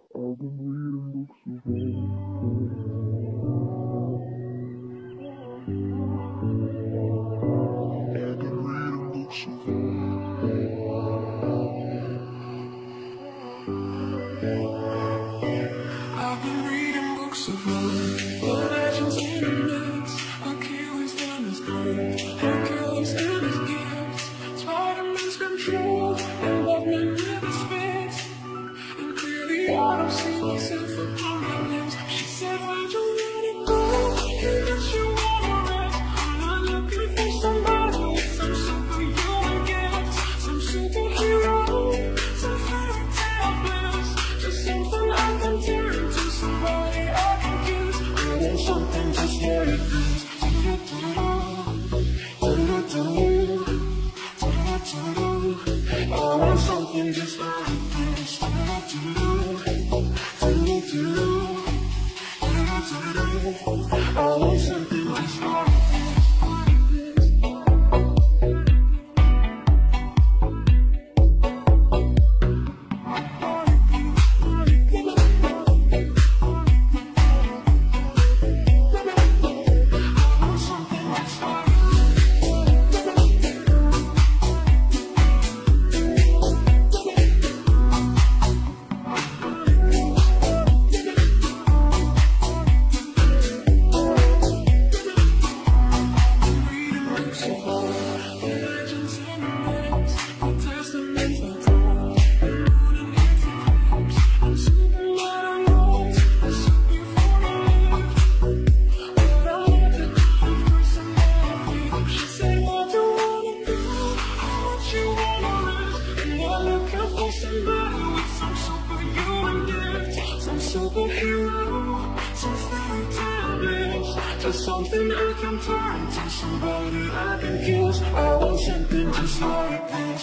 I've been reading books of I've been reading books of I've been reading books of old, legends and the myths, Achilles and his gold, Hercules and his gifts, Spider-Man's control, and Batman with his fits. And clearly I don't see myself upon her lips. She said, why'd you let it go? And that you wanna rest. I'm not looking for somebody with some superhuman gifts, some superhero, some fairy tale bliss, just something I can turn to, somebody I can kiss. I want something just like this. I want something just like this. I want something just like just something I can turn to, somebody I can kiss. I want something just like this.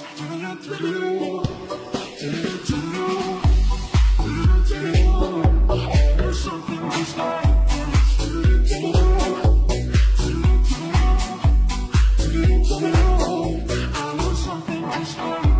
I want something just like this. I want something just like this.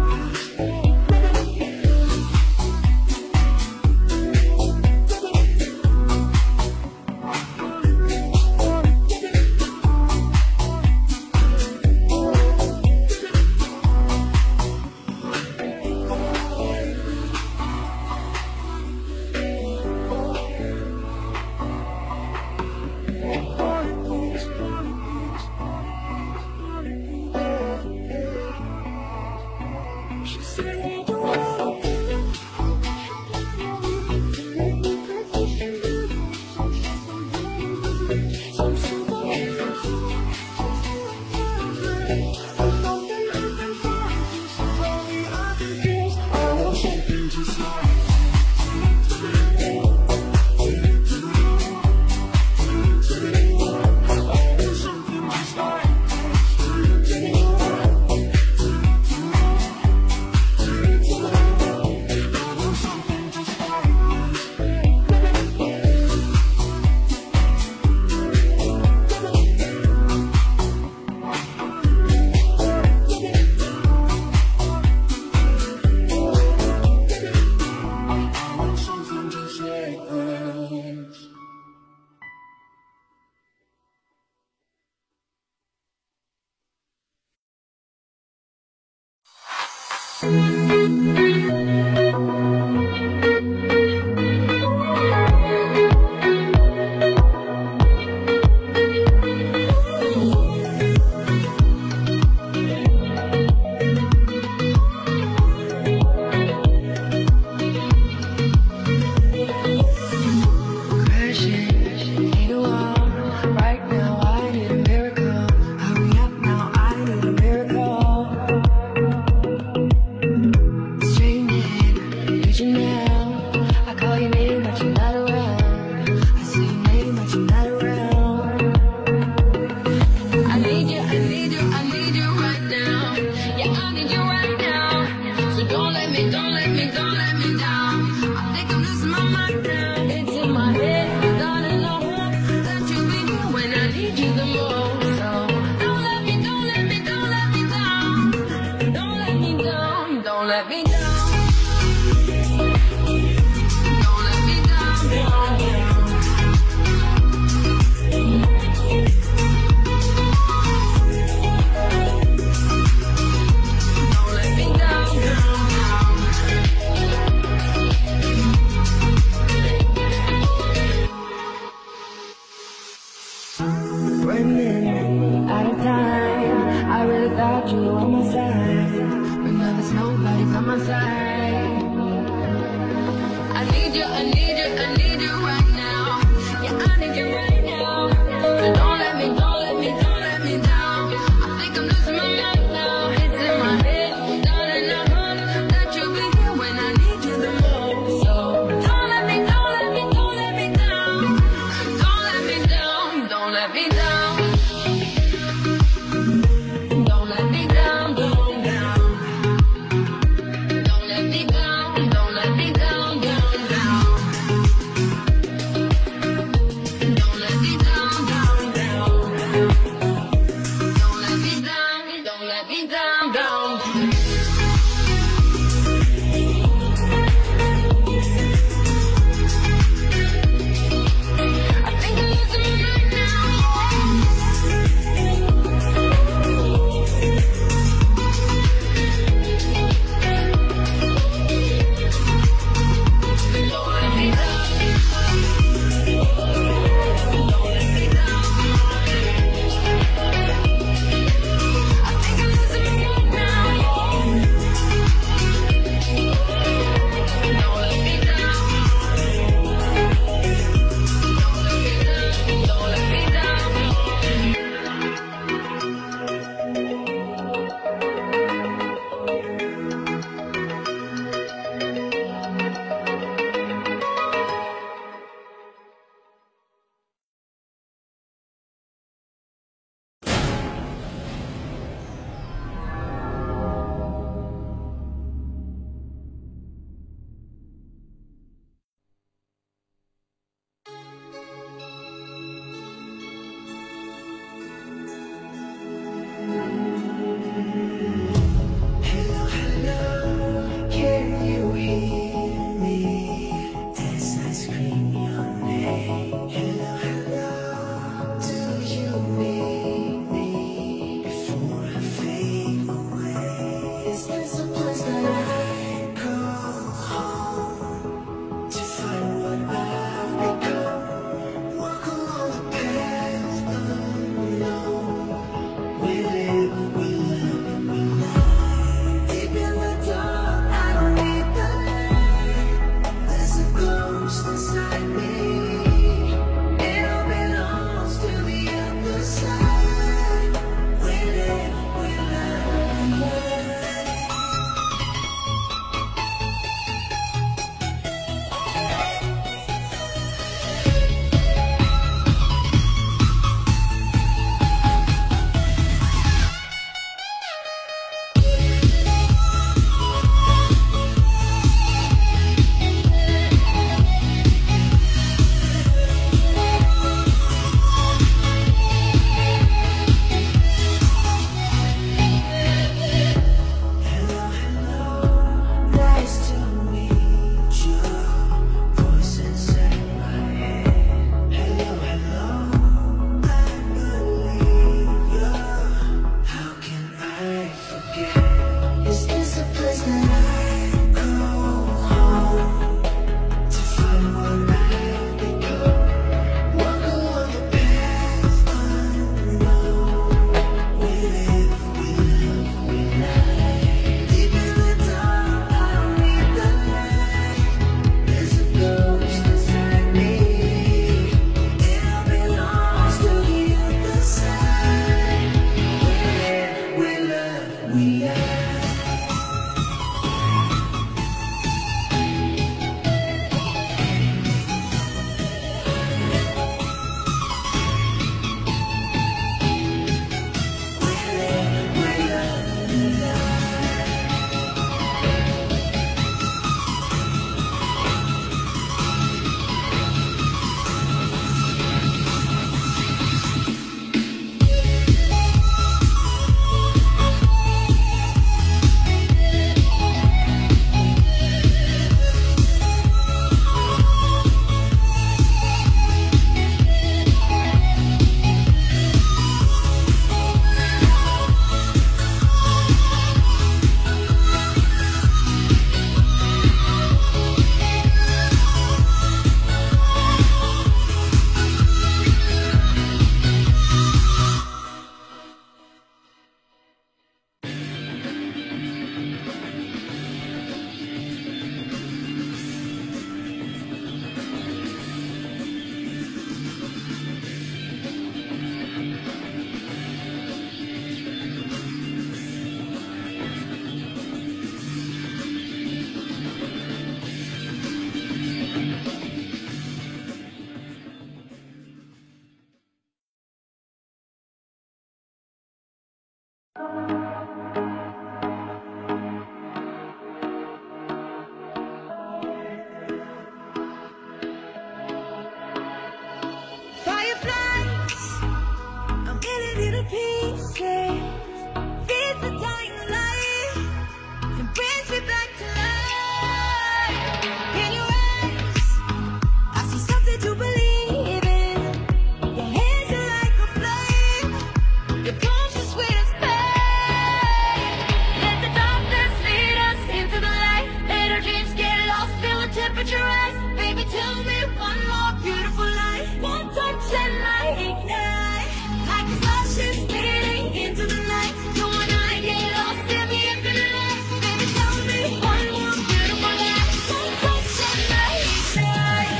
say it's a dying light that brings me back to life. In your eyes, I see something to believe in. Your hands are like a flame, your palms are sweet as pain. Let the darkness lead us into the light. Let our dreams get lost, feel the temperature rise. Baby, tell me one more beautiful light. One touch and I ignite, like a starship speeding into the night. You and I get lost in the infinite light. Baby, tell me one more beautiful light. One touch and I ignite.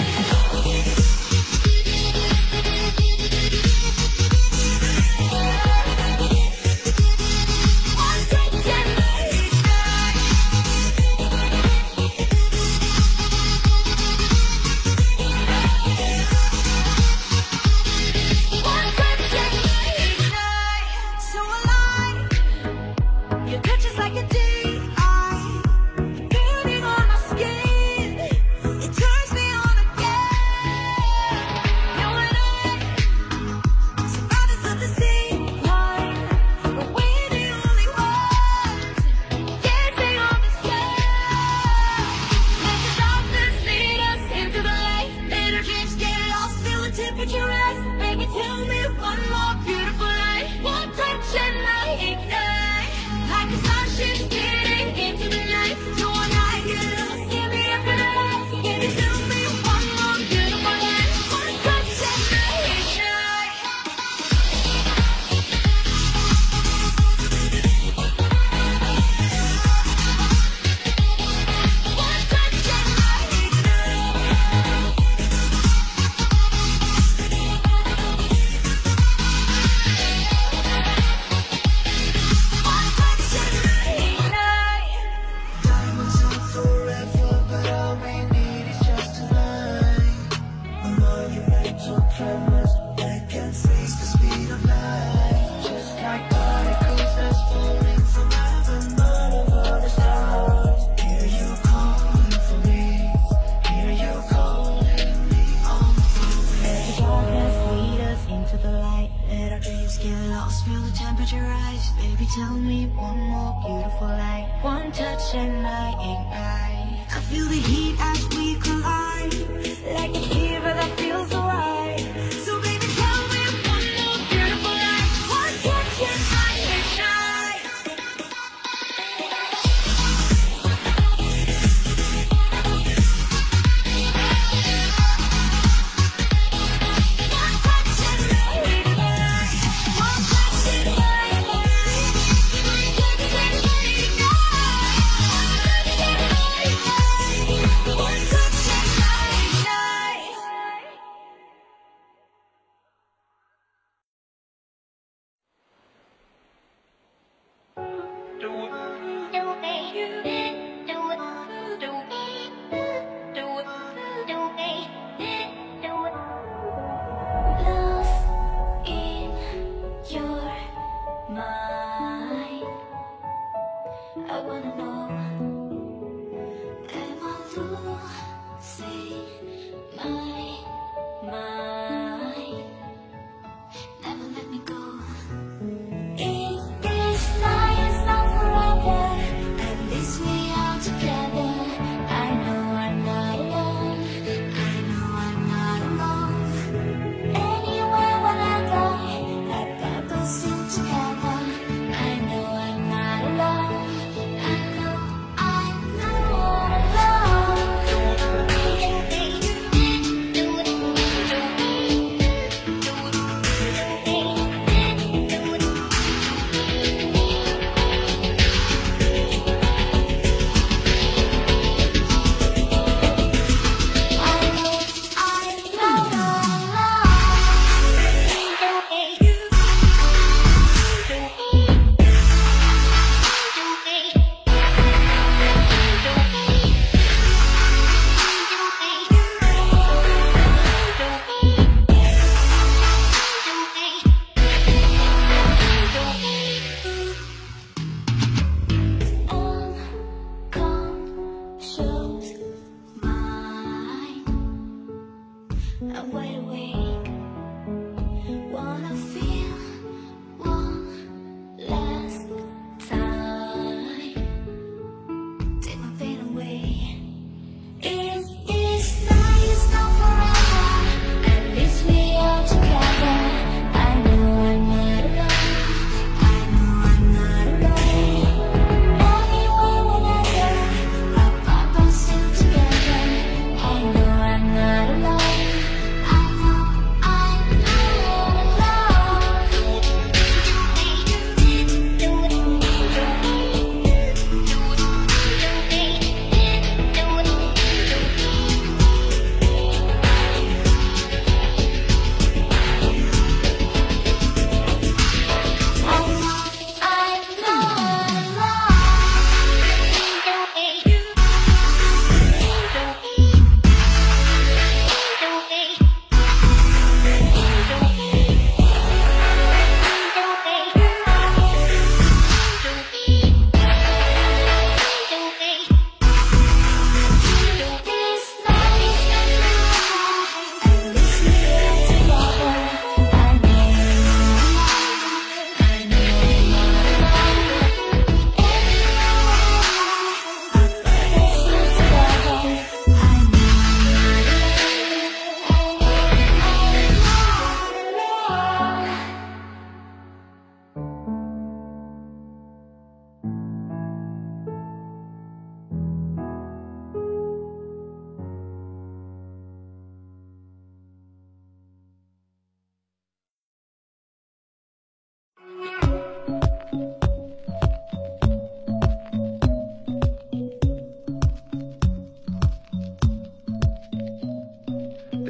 One touch and I ignite. One touch and I ignite. So alive, your touch is like a deep eye, burning on my skin. It turns me on again. You and I, survivors of the same kind, but we're the only ones dancing on the sand. Let the darkness lead us into the light. Let our dreams get lost, feel the temperature rise. Baby, tell me one more beautiful light. One touch and I ignite, like a starship speeding into the night. You and I get lost in the infinite light. Baby, tell me one more beautiful light. One touch and I ignite. One touch and I One touch and I ignite. Diamonds are forever, but all we need is just tonight. A monumental tremors that can freeze the speed of light. Just like particles that's falling from heaven, out of all the stars. Hear you calling for me. Hear you calling me. Let the darkness lead us into the light. Let our dreams get lost, feel the temperature rise. Baby, tell me one more beautiful light. One touch and I ignite. I feel the heat as we collide, like a fever that feels alright. So baby, tell me one more beautiful light. One touch and I ignite. One touch and I ignite. One touch and I ignite. One touch and I ignite. One touch and I ignite.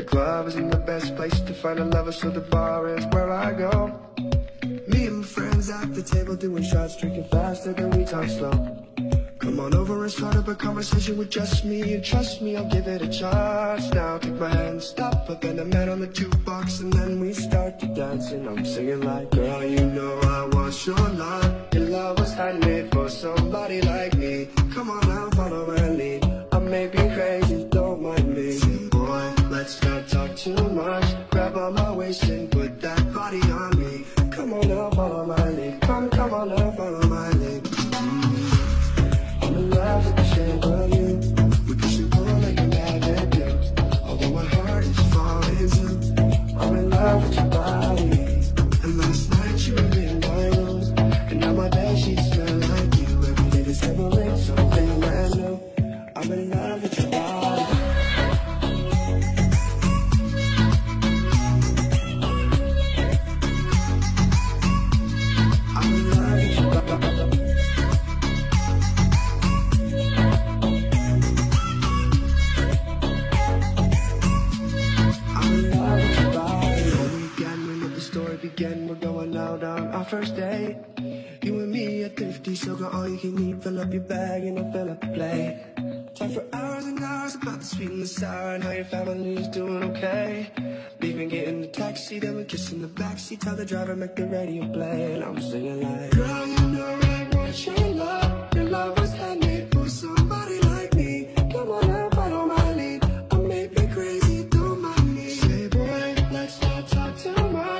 club isn't the best place to find a lover, so the bar is where I go. Me and my friends at the table doing shots, drinking faster than we talk slow. Come on over and start up a conversation with just me, and trust me, I'll give it a chance. Now take my hand, stop, put the man on the jukebox, and then we start to dance. And I'm singing like, girl, you know I want your love. Your love was handmade for somebody like me. Come on now, follow my lead. I may be crazy, don't mind me. Say, boy, let's not talk too much. Grab on my waist and put that body on me. Come on now, follow my lead. Come on now, follow my lead. I'm in love with the shape of you. We push and pull like a magnet do. Although my heart is falling too. I'm in love with your body. And last night you were in my room, and now my bed sheets smell like you. Every day discovering something brand new. I'm in love with your body. I'm in love with your body. We're going out on our first date. You and me at Thrifty, so go all you can eat. Fill up your bag and I'll fill up the plate. Talk for hours and hours about the sweet and the sour and how your family's doing okay. Leaving, get in the taxi, then we kiss in the backseat. Tell the driver, make the radio play. And I'm singing like, girl, you know I want your love. Your love was handmade for somebody like me. Come on now, follow my lead. I may be crazy, don't mind me. Say, boy, let's not talk too much.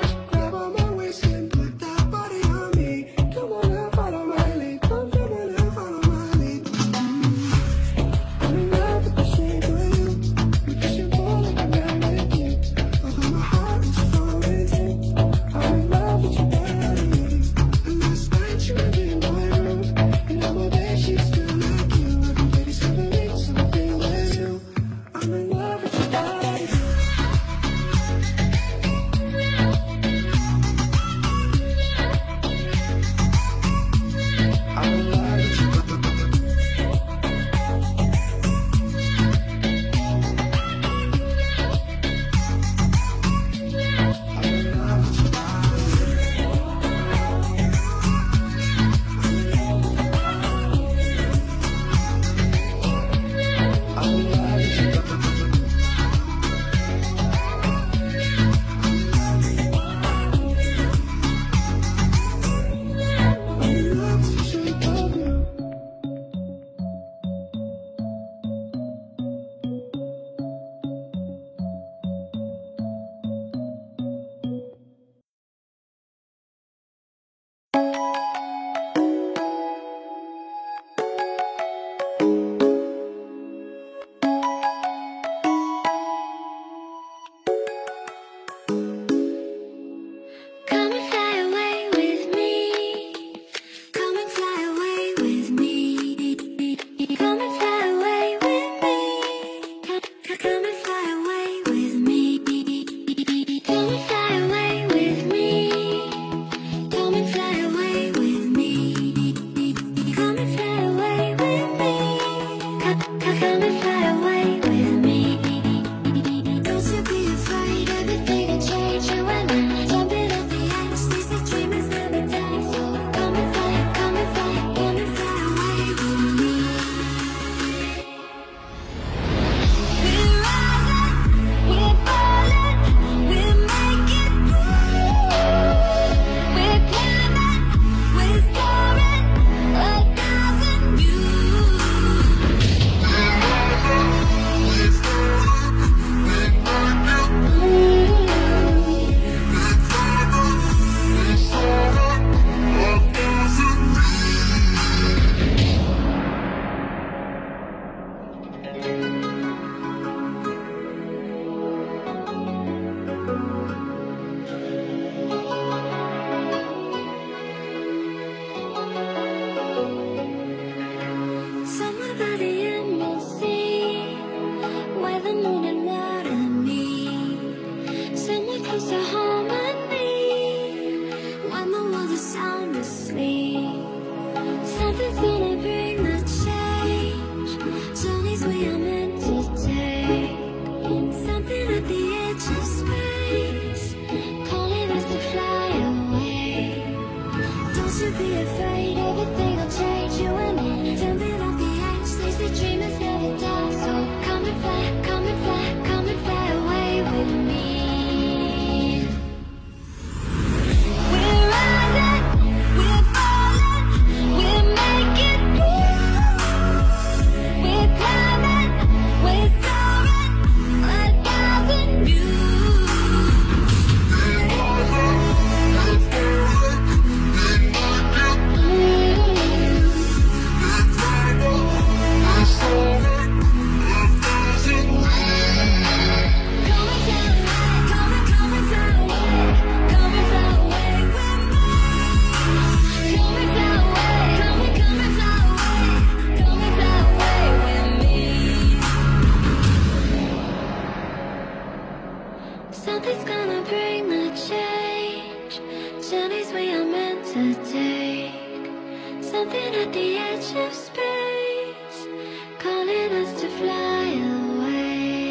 Something's gonna bring the change. Journeys we are meant to take. Something at the edge of space, calling us to fly away.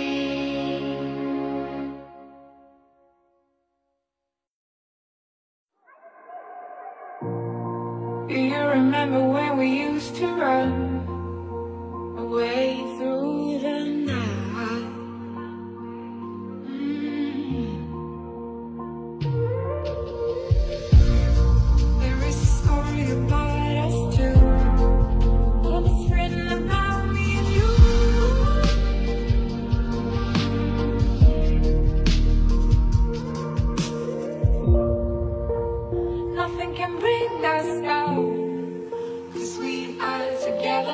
Do you remember when we used to run away through the night? There is a story about us two, and it's written about me and you. Nothing can bring us down, 'cause we are together.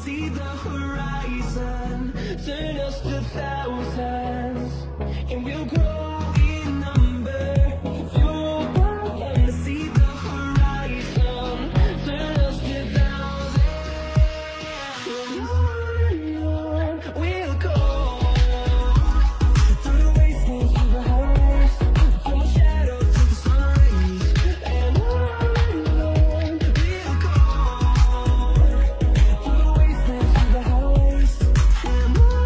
see the horizon. Turn us to thousands, and we'll grow in number. Fueled by see the horizon. Turn us to thousands. We'll go through the wastelands, through the highways, from the shadow to the sun rays, and on we'll go. Through the wastelands, through the highways, and on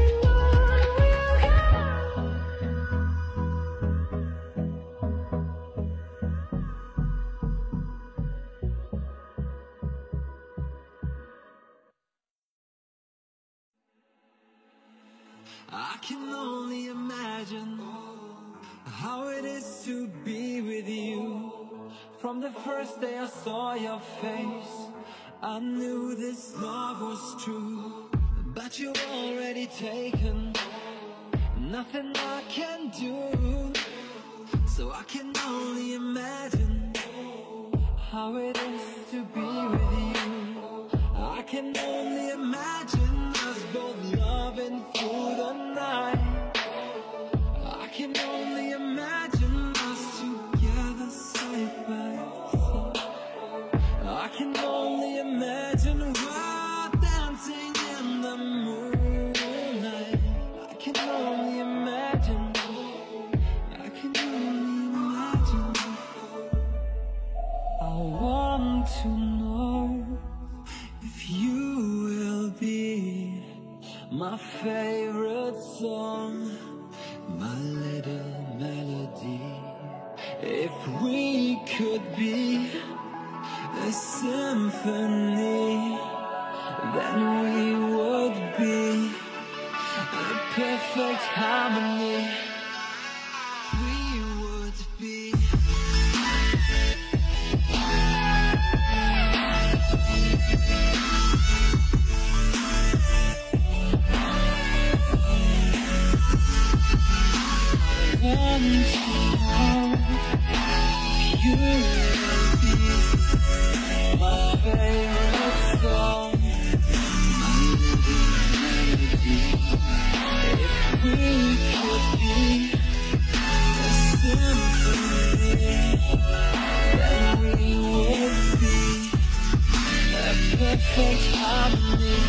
I can only imagine how it is to be with you. From the first day I saw your face, I knew this love was true. But you've already taken nothing I can do. So I can only imagine how it is to be with you. I can only imagine us both loving through the night. I can only imagine us together side by side. I can only imagine we're dancing in the moonlight. I can only imagine. I can only imagine. I want to know if you will be my favorite song, my little melody. If we could be a symphony, then we would be a perfect harmony. We would be. Want to know if you will be my favorite song, my little melody. If we could be a symphony, then we would be a perfect harmony.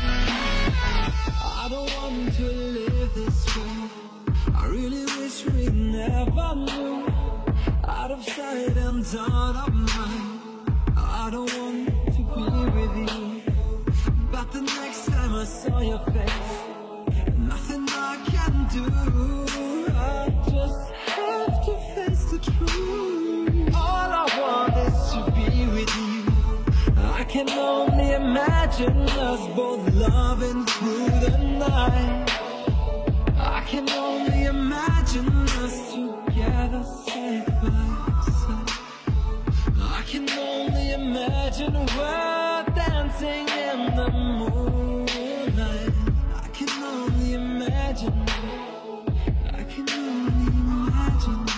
I don't want to live this way. I really wish we never knew. Out of sight and out of mind. I don't want to be with you. But the next time I saw your face, nothing I can do. I just have to face the truth. All I want is to be with you. I can only imagine us both loving through the night. I can only imagine us together side by side. I can only imagine we're dancing in the moonlight. I can only imagine. I can only imagine.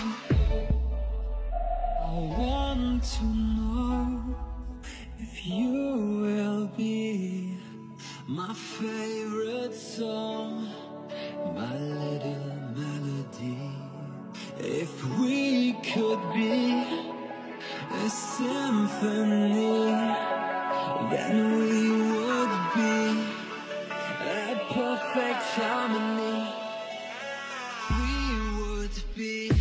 I want to know if you will be my favorite song, my little melody. If we could be a symphony, then we would be a perfect harmony. We would be.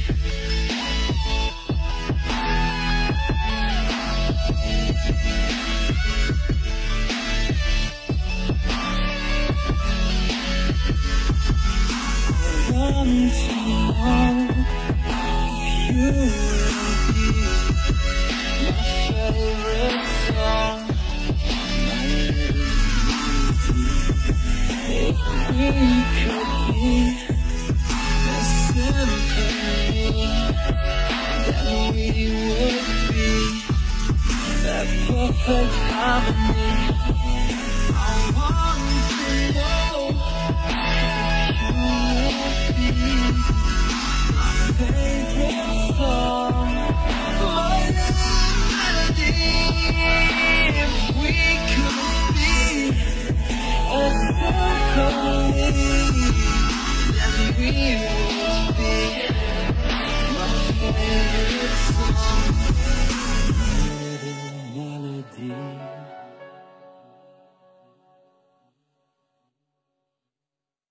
Want to know if you will be my favorite song, my little melody. If we could be a symphony, then we would be a perfect harmony.